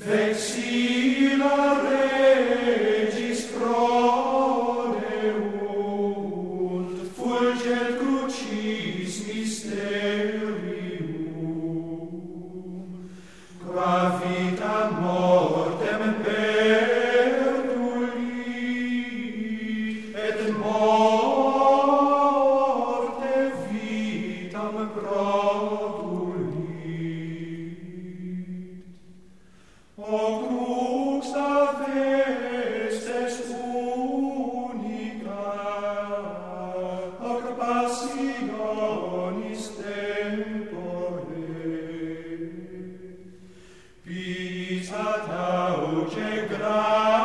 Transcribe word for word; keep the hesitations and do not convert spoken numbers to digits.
Vexilla regis prodeunt, fulget crucis mysterium, qua vitam mortem perdulit, et morte vitam produlit. O cruxa vestes unica, hoc passionis tempore, pisa tauce gra